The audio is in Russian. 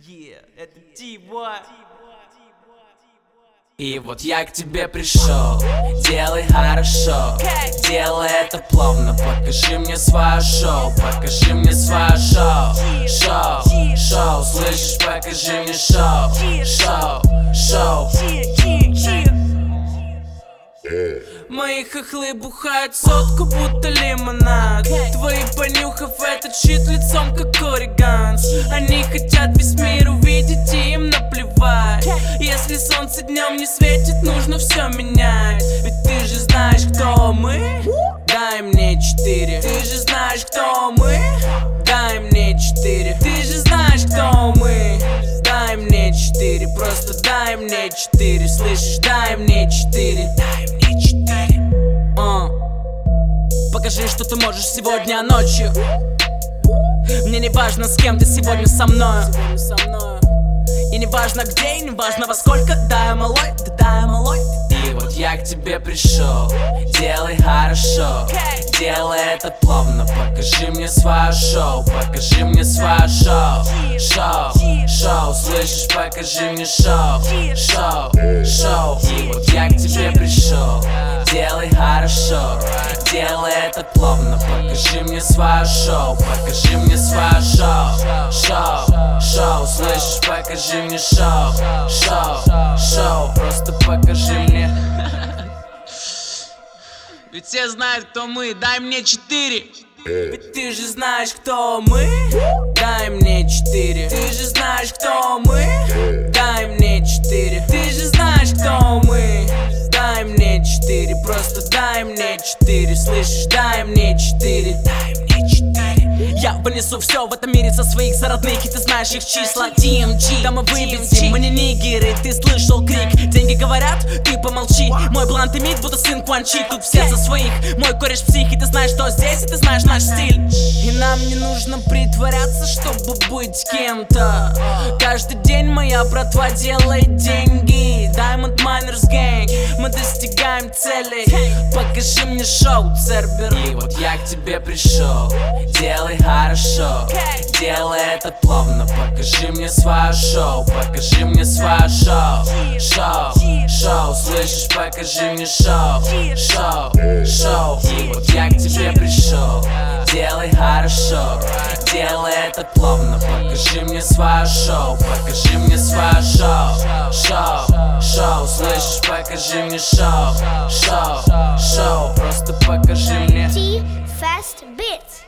Это T-Boy. И вот я к тебе пришел, делай хорошо, делай это плавно, покажи мне свое шоу, покажи мне свое шоу, шоу, слышишь, покажи мне шоу, шоу. Мои хохлы бухают сотку, будто лимонад. Твои понюхав этот щит лицом, как ориганс. Они хотят весь мир увидеть, и им наплевать. Если солнце днем не светит, нужно все менять. Ведь ты же знаешь, кто мы. Дай мне 4. Ты же знаешь, кто мы. Дай мне 4. Ты же знаешь, кто мы. Дай мне 4. Просто дай мне 4. Слышишь, дай мне 4. Дай мне 4. Покажи, что ты можешь сегодня ночью. Мне не важно, с кем ты сегодня со мною. И не важно где, и не важно во сколько. Дай малой, да дай малой. И вот я к тебе пришел, делай хорошо, делай это плавно, покажи мне свое шоу, покажи мне свое шоу, шоу, слышишь, покажи мне шоу. И вот я к тебе пришел, делай хорошо, делай это плавно, покажи мне свое шоу, покажи мне свое шоу, слышишь, покажи мне шоу, просто покажи мне. Ведь все знают, кто мы, дай мне 4. Ведь ты же знаешь, кто мы. Дай мне 4. Ты же знаешь, кто мы. Дай мне 4. Ты же знаешь, кто мы. Дай мне 4. Просто дай мне 4. Слышишь, дай мне 4. Дай мне 4. Я понесу все в этом мире со своих зародных, и ты знаешь их числа. DMG, да мы вывезем, мы не нигеры. Ты слышал крик, деньги говорят, ты помолчи. Мой блант имит, будто сын Кванчи. Тут все за своих, мой кореш псих, и ты знаешь, что здесь, и ты знаешь наш стиль. И нам не нужно притворяться, чтобы быть кем-то. Каждый день моя братва делает деньги. Diamond Miners Gang, мы достигаем целей. Покажи мне шоу, Цербер. И вот я к тебе пришел, делай хорошо, делай это плавно, покажи мне свое шоу, покажи мне свое шоу, слышишь, покажи мне шоу. И вот я к тебе пришел, делай хорошо, делай это плавно, покажи мне свое шоу, покажи мне свое шоу, слышишь, покажи мне шоу, просто покажи мне. T-Fast Beats.